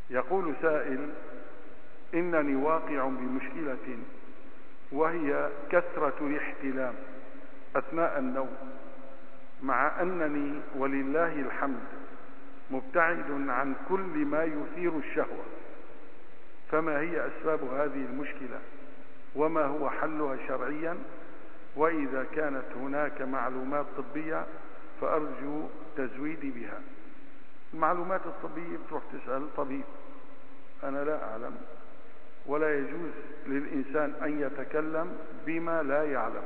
يقول سائل: إنني واقع بمشكلة، وهي كثرة الاحتلام أثناء النوم، مع أنني ولله الحمد مبتعد عن كل ما يثير الشهوة، فما هي أسباب هذه المشكلة وما هو حلها شرعيا؟ وإذا كانت هناك معلومات طبية فأرجو تزويدي بها. المعلومات الطبية بتروح تسأل طبيب، أنا لا أعلم، ولا يجوز للإنسان أن يتكلم بما لا يعلم،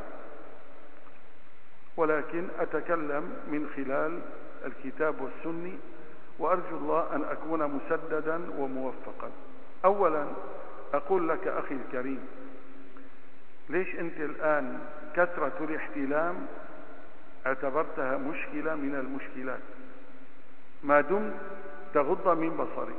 ولكن أتكلم من خلال الكتاب والسنة، وأرجو الله أن أكون مسددا وموفقا. أولا أقول لك أخي الكريم، ليش أنت الآن كثرة الاحتلام اعتبرتها مشكلة من المشكلات، ما دمت تغض من بصرك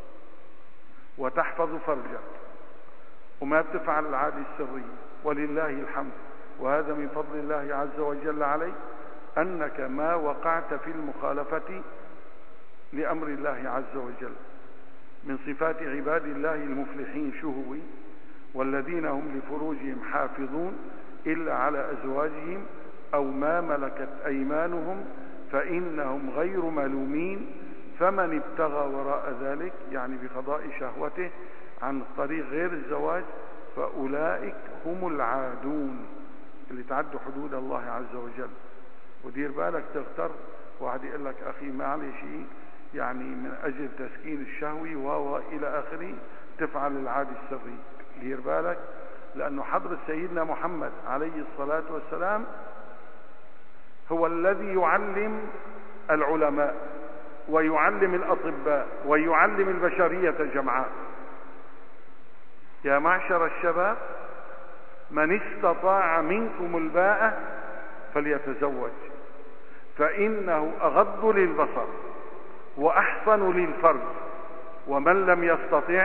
وتحفظ فرجك وما بتفعل العادة السرية، ولله الحمد، وهذا من فضل الله عز وجل عليك أنك ما وقعت في المخالفة لأمر الله عز وجل. من صفات عباد الله المفلحين شهوي: والذين هم لفروجهم حافظون إلا على أزواجهم أو ما ملكت أيمانهم فإنهم غير ملومين، فمن ابتغى وراء ذلك، يعني بقضاء شهوته عن طريق غير الزواج، فأولئك هم العادون، اللي تعدوا حدود الله عز وجل. ودير بالك تغتر واحد يقول لك أخي معلش يعني من أجل تسكين الشهوي إلى آخره تفعل العادة السرية. دير بالك، لأنه حضرة سيدنا محمد عليه الصلاة والسلام هو الذي يعلم العلماء ويعلم الأطباء ويعلم البشرية جمعاء: يا معشر الشباب من استطاع منكم الباءة فليتزوج، فإنه أغض للبصر وأحصن للفرج، ومن لم يستطع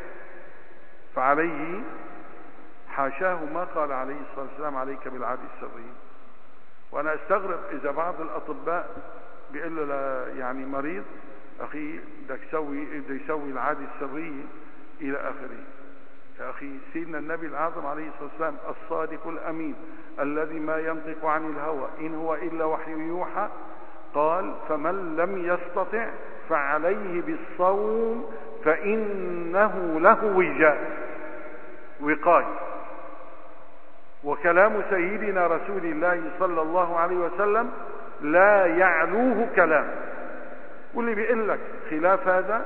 فعليه، حاشاه ما قال عليه الصلاة والسلام عليك بالعادة السرية. وأنا أستغرب إذا بعض الأطباء بيقول له يعني مريض: أخي بدك يسوي العادة السرية إلى آخره. يا أخي سيدنا النبي الأعظم عليه الصلاة والسلام الصادق الأمين الذي ما ينطق عن الهوى إن هو إلا وحي يوحى قال: فمن لم يستطع فعليه بالصوم فإنه له وقاية. وكلام سيدنا رسول الله صلى الله عليه وسلم لا يعلوه كلام. واللي بيقول لك خلاف هذا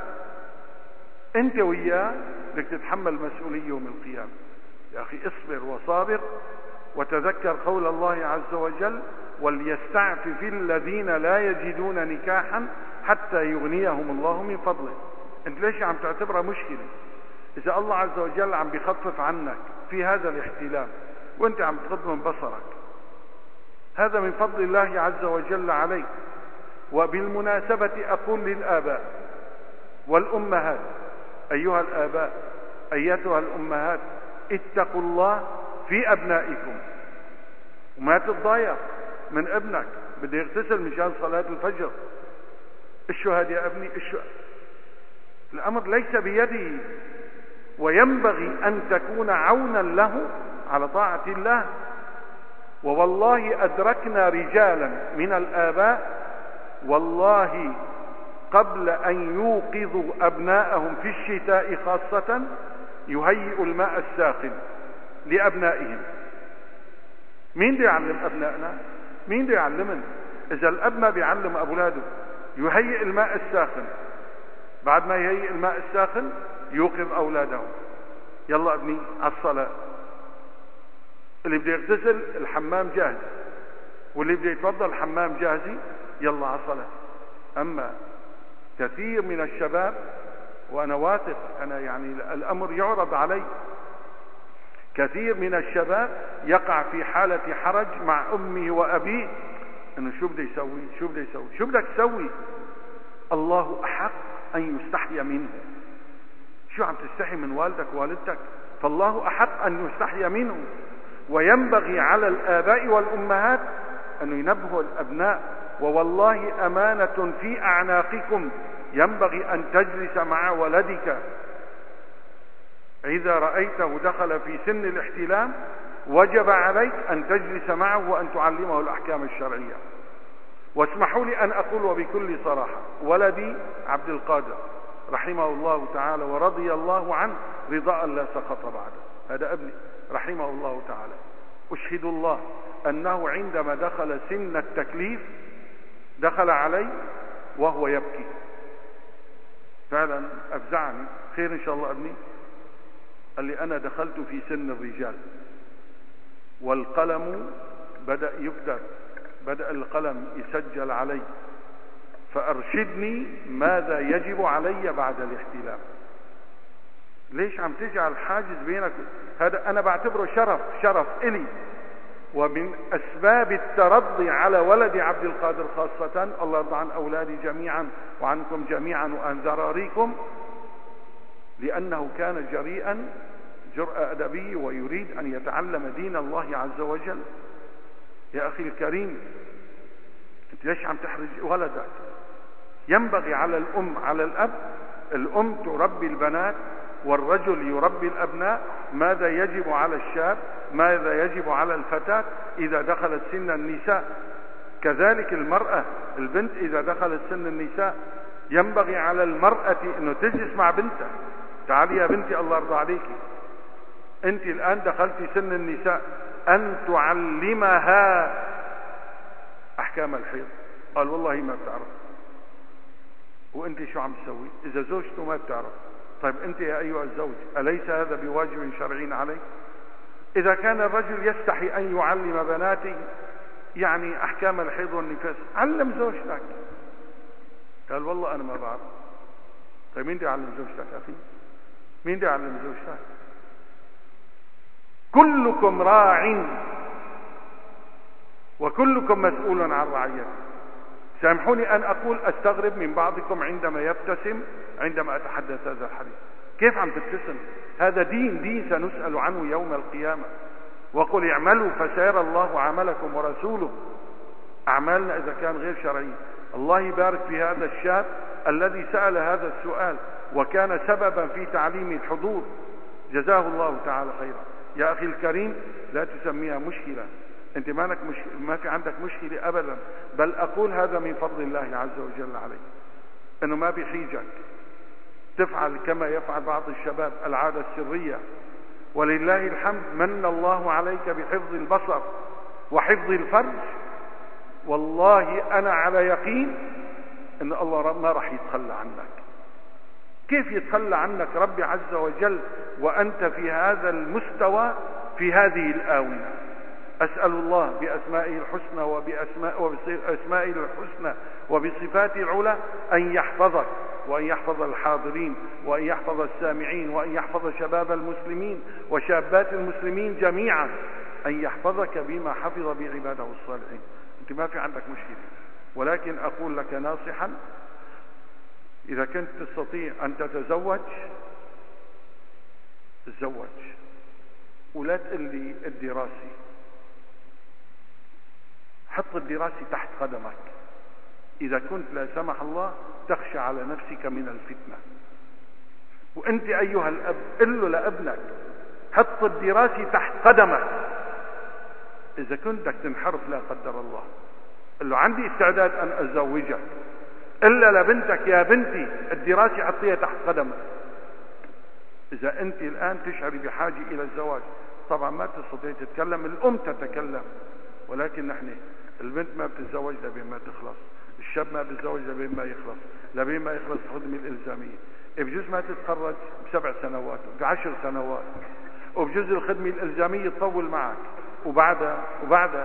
انت وياه بدك تتحمل مسؤولية يوم القيامة. يا أخي اصبر وصابر، وتذكر قول الله عز وجل: وليستعفف الذين لا يجدون نكاحا حتى يغنيهم الله من فضله. انت ليش عم تعتبرها مشكلة؟ إذا الله عز وجل عم بيخفف عنك في هذا الاحتلام وانت عم تغض من بصرك، هذا من فضل الله عز وجل عليك. وبالمناسبة أقول للآباء والأمهات: أيها الآباء أيتها الأمهات، اتقوا الله في أبنائكم، وما تتضايق من ابنك بده يغتسل مشان صلاة الفجر. الشهد يا ابني الأمر ليس بيدي، وينبغي أن تكون عونا له على طاعة الله. ووالله أدركنا رجالا من الآباء والله قبل أن يوقظوا أبناءهم في الشتاء خاصة يهيئوا الماء الساخن لأبنائهم. مين دي يعلم أبنائنا؟ مين دي يعلمنا؟ إذا الأب ما بيعلم أولاده يهيئ الماء الساخن، بعد ما يهيئ الماء الساخن يوقظ أولاده: يلا ابني على الصلاة. اللي بده يغتسل الحمام جاهز، واللي بده يتوضا الحمام جاهزي، يلا على الصلاة. أما كثير من الشباب، وأنا واثق، أنا يعني الأمر يعرض علي، كثير من الشباب يقع في حالة حرج مع أمه وأبيه إنه شو بده يسوي، شو بده يسوي، شو بدك تسوي؟ الله أحق أن يستحي منه. شو عم تستحي من والدك ووالدتك؟ فالله أحق أن يستحي منه. وينبغي على الآباء والأمهات أن ينبهوا الأبناء: ووالله أمانة في أعناقكم ينبغي أن تجلس مع ولدك إذا رأيته دخل في سن الاحتلام، وجب عليك أن تجلس معه وأن تعلمه الأحكام الشرعية. واسمحوا لي أن أقول وبكل صراحة، ولدي عبد القادر رحمه الله تعالى ورضي الله عنه رضاء لا سقط بعده، هذا ابني رحمه الله تعالى، أشهد الله أنه عندما دخل سن التكليف دخل علي وهو يبكي، فعلا أفزعني. خير إن شاء الله ابني؟ قال لي أنا دخلت في سن الرجال والقلم بدأ يكتب، بدأ القلم يسجل علي، فأرشدني ماذا يجب علي بعد الاحتلام. ليش عم تجعل حاجز بينك؟ هذا أنا بعتبره شرف إلي، ومن أسباب الترضي على ولدي عبد القادر خاصة، الله يرضى عن أولادي جميعا وعنكم جميعا وعن ذراريكم، لأنه كان جريئا جرأة أدبية ويريد أن يتعلم دين الله عز وجل. يا أخي الكريم، أنت ليش عم تحرج ولدك؟ ينبغي على الأم على الأب، الأم تربي البنات والرجل يربي الأبناء، ماذا يجب على الشاب، ماذا يجب على الفتاة إذا دخلت سن النساء. كذلك المرأة، البنت إذا دخلت سن النساء ينبغي على المرأة أنه تجلس مع بنتها. تعالي يا بنتي الله يرضى عليك، أنت الآن دخلت سن النساء، أن تعلمها أحكام الحيض. قال والله ما بتعرف. وأنت شو عم تسوي إذا زوجته ما بتعرف؟ طيب أنت يا أيها الزوج أليس هذا بواجب شرعي عليك؟ إذا كان الرجل يستحي أن يعلم بناته يعني أحكام الحيض والنفاس، علم زوجتك. قال والله أنا ما بعرف. طيب مين دي يعلم زوجتك أخي؟ مين دي يعلم زوجتك؟ كلكم راع وكلكم مسؤول عن رعيته. سامحوني أن أقول أستغرب من بعضكم عندما يبتسم عندما أتحدث هذا الحديث. كيف عم تبتسم؟ هذا دين سنسأل عنه يوم القيامة. وقل اعملوا فسيرى الله عملكم ورسوله. أعمالنا إذا كان غير شرعي. الله يبارك في هذا الشاب الذي سأل هذا السؤال وكان سببا في تعليم الحضور، جزاه الله تعالى خيرا. يا أخي الكريم، لا تسميها مشكلة، أنت ما في عندك مشكلة أبدا، بل أقول هذا من فضل الله عز وجل عليك، أنه ما بيحيجك تفعل كما يفعل بعض الشباب العادة السرية. ولله الحمد من الله عليك بحفظ البصر وحفظ الفرج. والله أنا على يقين أن الله ما راح يتخلى عنك. كيف يتخلى عنك ربي عز وجل وأنت في هذا المستوى في هذه الآونة؟ أسأل الله بأسمائه الحسنى وبأسمائه الحسنى وبصفاته العلى أن يحفظك وأن يحفظ الحاضرين وأن يحفظ السامعين وأن يحفظ شباب المسلمين وشابات المسلمين جميعا، أن يحفظك بما حفظ بعباده الصالحين. أنت ما في عندك مشكلة، ولكن أقول لك ناصحا، إذا كنت تستطيع أن تتزوج تزوج، ولا تقل لي الدراسي. حط الدراسي تحت قدمك إذا كنت لا سمح الله تخشى على نفسك من الفتنة. وأنت أيها الأب قل له لابنك حط الدراسي تحت قدمك. إذا كنت بدك تنحرف لا قدر الله، قل له عندي استعداد أن أزوجك، إلا لبنتك يا بنتي الدراسة حطيها تحت قدمك. إذا أنت الآن تشعري بحاجة إلى الزواج، طبعا ما تستطيع تتكلم، الأم تتكلم، ولكن نحن البنت ما بتتزوج لبين ما تخلص، الشاب ما بيتزوج لبين ما يخلص، لبين ما يخلص الخدمة الإلزامية. بجوز ما تتخرج ب7 سنوات ب10 سنوات، وبجوز الخدمة الإلزامية تطول معك، وبعدها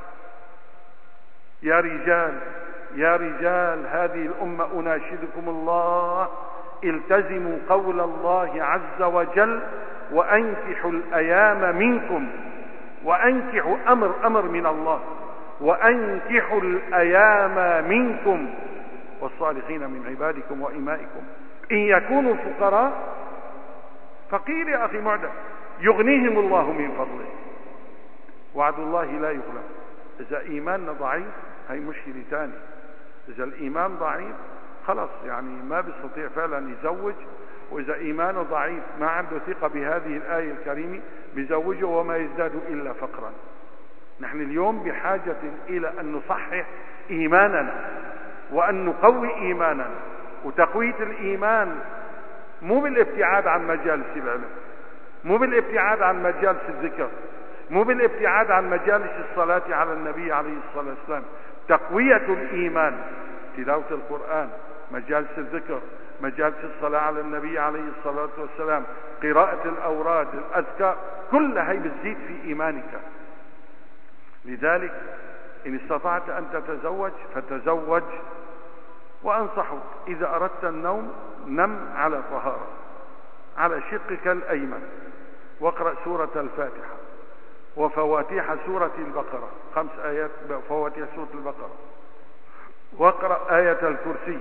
يا رجال هذه الأمة أناشدكم الله، التزموا قول الله عز وجل وأنكحوا الأيام منكم. وأنكحوا أمر من الله، وأنكحوا الأيام منكم والصالحين من عبادكم وإمائكم إن يكونوا فقراء. فقير يا أخي معدم يغنيهم الله من فضله، وعد الله لا يخلف. إذا إيماننا ضعيف هي مشكلة تانية. إذا الإيمان ضعيف خلص يعني ما بيستطيع فعلا يزوج، وإذا إيمانه ضعيف ما عنده ثقة بهذه الآية الكريمة بيزوجه وما يزداد إلا فقرا. نحن اليوم بحاجة إلى أن نصحح إيماننا وأن نقوي إيماننا. وتقوية الإيمان مو بالابتعاد عن مجالس العلم، مو بالابتعاد عن مجالس الذكر، مو بالابتعاد عن مجالس الصلاة على النبي عليه الصلاة والسلام. تقوية الإيمان تلاوة القرآن، مجالس الذكر، مجالس الصلاة على النبي عليه الصلاة والسلام، قراءة الأوراد، الأذكار، كل هي بتزيد في إيمانك. لذلك إن استطعت أن تتزوج فتزوج، وأنصحك إذا أردت النوم نم على طهارة على شقك الأيمن، واقرأ سورة الفاتحة وفواتيح سورة البقرة، 5 آيات فواتيح سورة البقرة، واقرأ آية الكرسي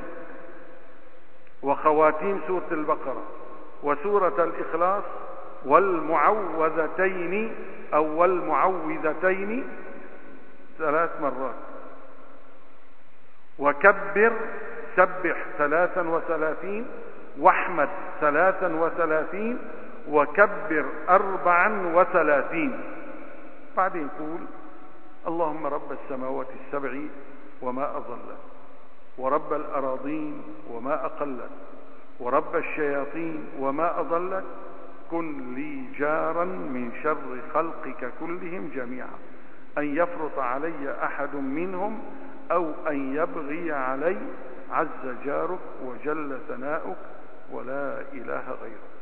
وخواتيم سورة البقرة وسورة الإخلاص والمعوذتين أو والمعوذتين 3 مرات، وكبر سبح 33 واحمد 33 وكبر 34. بعدين قول اللهم رب السماوات السبع وما أضلت، ورب الأراضين وما أقلت، ورب الشياطين وما أضلت، كن لي جارا من شر خلقك كلهم جميعا، أن يفرط علي أحد منهم أو أن يبغي علي، عز جارك وجل ثناؤك ولا إله غيرك.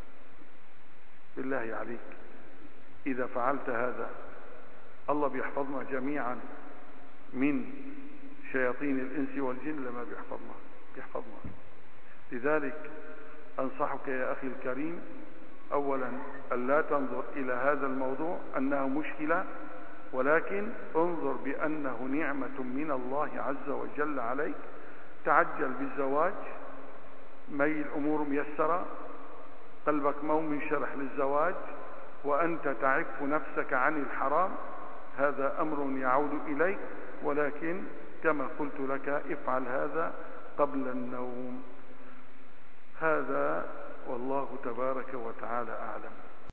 بالله عليك إذا فعلت هذا الله بيحفظنا جميعا من شياطين الإنس والجن، لما بيحفظنا. لذلك أنصحك يا أخي الكريم أولا أن لا تنظر إلى هذا الموضوع أنه مشكلة، ولكن انظر بأنه نعمة من الله عز وجل عليك. تعجل بالزواج، مي الأمور ميسرة، قلبك مو منشرح للزواج، وأنت تعف نفسك عن الحرام، هذا أمر يعود إليك. ولكن كما قلت لك افعل هذا قبل النوم. هذا والله تبارك وتعالى أعلم.